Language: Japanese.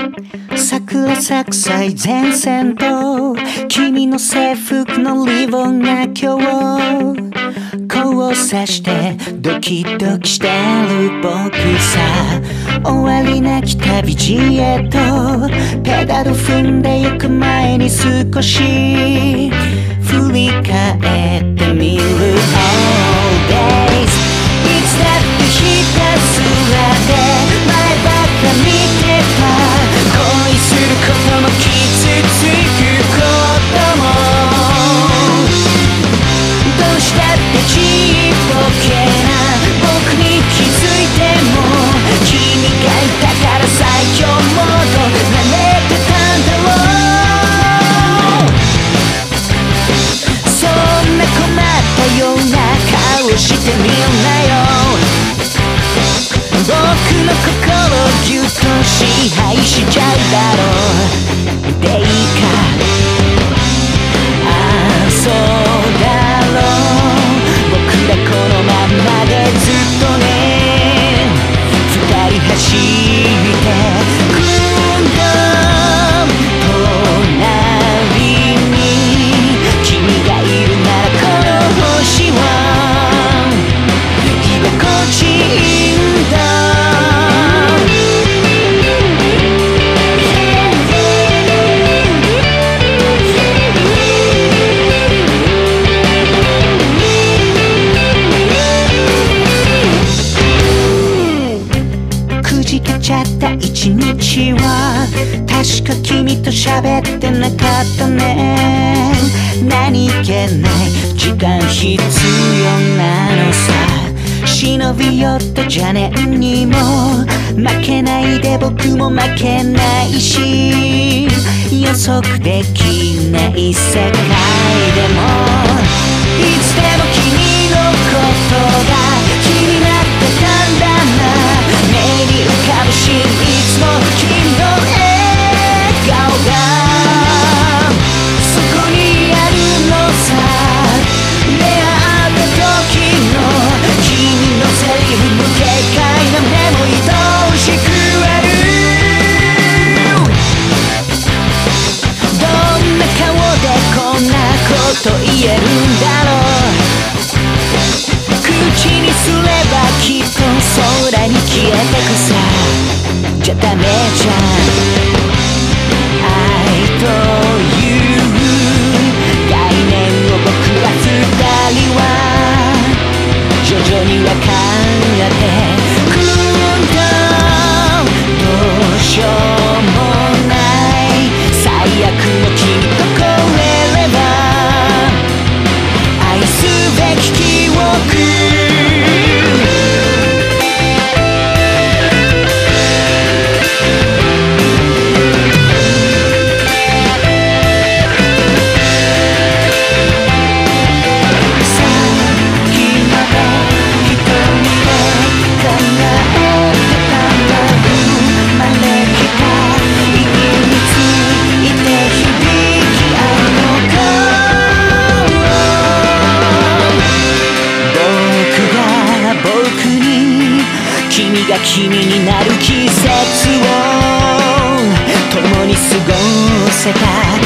桜咲く最前線と君の制服のリボンが今日交差してドキドキしてる僕さ。終わりなき旅路へとペダル踏んでゆく前に少し振り返ってみる All days いつだってひたすらで前ばっか見てた。恋することも傷つくこともどうしたってちっぽけな僕に気づいても君がいたから最強モード慣れてたんだろう。そんな困ったような顔してみるなよ。僕の心をぎゅっと支配しちゃうだろう。でいいか、ああそうだろう。僕らこのまんまでずっとね二人走ってくんだ。隣に君がいるならこの星は居心地いいんだ。ちゃった一日は確か君と喋ってなかったね。何気ない時間必要なのさ。忍び寄った邪念にも負けないで僕も負けないし、予測できない世界でもいつでも君のことが気になってたんだな。目に浮かぶしいつも君の笑顔がそこにあるのさ。出会った時の君のセリフも軽快な目も愛しくある。どんな顔でこんなこと言えるんだろう。口にすればきっと空に消えてくさ。じゃダメじゃん愛という概念を僕ら二人は徐々に分かってくんだ。どうしようもない最悪も君と越えれば愛すべき記憶。君が君になる季節を共に過ごせた